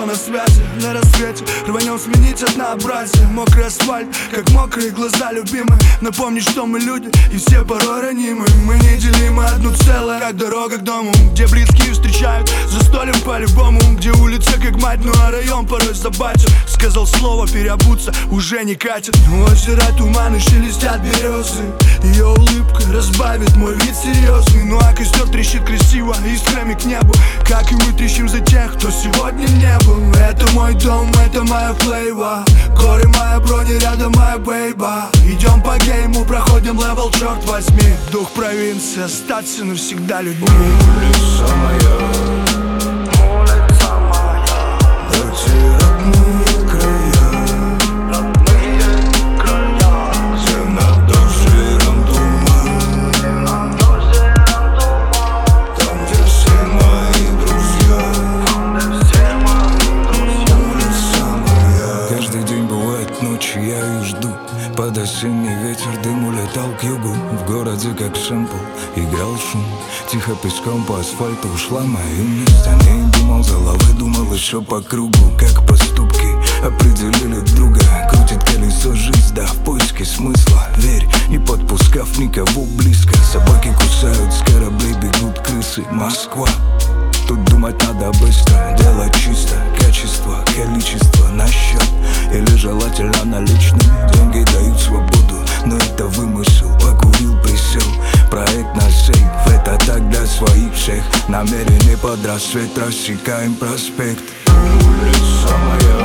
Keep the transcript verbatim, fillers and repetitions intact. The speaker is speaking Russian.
кто на связи. На рассвете рванем сменить однообразие. Мокрый асфальт, как мокрые глаза любимые. Напомнить, что мы люди и все порой ранимы. Мы неделимы одно целое, как дорога к дому, где близкие встречают за столем по-любому, где улица как мать, ну а район порой забачен. Сказал слово, переобуться уже не катит. Озеро, туманы, шелестят березы. Ее улыбка разбавит мой вид серьезный. Ну а костер трещит красиво искрами к небу, как и мы трещим за тех, кто сегодня не был. Это мой дом, это моя флейва. Горы моя броня, рядом моя бейба. Идем по гейму, проходим левел, черт возьми. Дух провинции, остаться навсегда людьми. Улица моя, улица моя, эти родные края, родные края, где над озером туман, над озером туман, там, где все мои друзья, там, где все мои друзья. Улица моя. Каждый день бывает ночью, я ее жду. Под осенний ветер дым улетал к югу. В городе как сэмпл играл шум. Тихо песком по асфальту ушла моя юность. О ней думал, головой думал еще по кругу. Как поступки определили друга. Крутит колесо жизнь, да, в поиске смысла. Верь, не подпускав никого близко. Собаки кусают, с кораблей бегут крысы. Москва, тут думать надо быстро. Дело чисто, качество, количество на счет. Или желательно наличными. Деньги дают свободу, но это вымысел. Покурил, присел, проект на сейф. Это так для своих всех. Намерены под рассвет, рассекаем проспект. Улица моя,